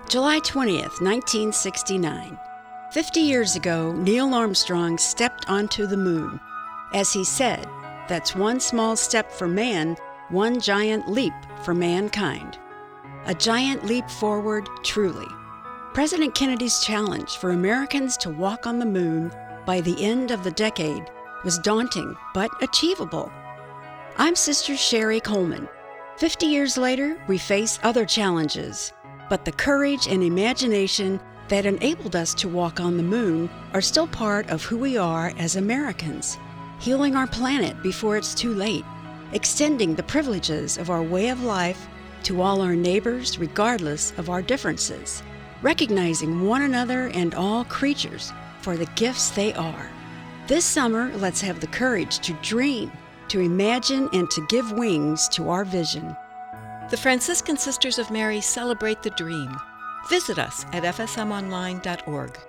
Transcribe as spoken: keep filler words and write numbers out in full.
July twentieth, nineteen sixty-nine. Fifty years ago, Neil Armstrong stepped onto the moon. As he said, that's one small step for man, one giant leap for mankind. A giant leap forward, truly. President Kennedy's challenge for Americans to walk on the moon by the end of the decade was daunting but achievable. I'm Sister Sherry Coleman. Fifty years later, we face other challenges, but the courage and imagination that enabled us to walk on the moon are still part of who we are as Americans, healing our planet before it's too late, extending the privileges of our way of life to all our neighbors regardless of our differences, recognizing one another and all creatures for the gifts they are. This summer, let's have the courage to dream, to imagine, and to give wings to our vision. The Franciscan Sisters of Mary celebrate the dream. Visit us at f s m online dot org.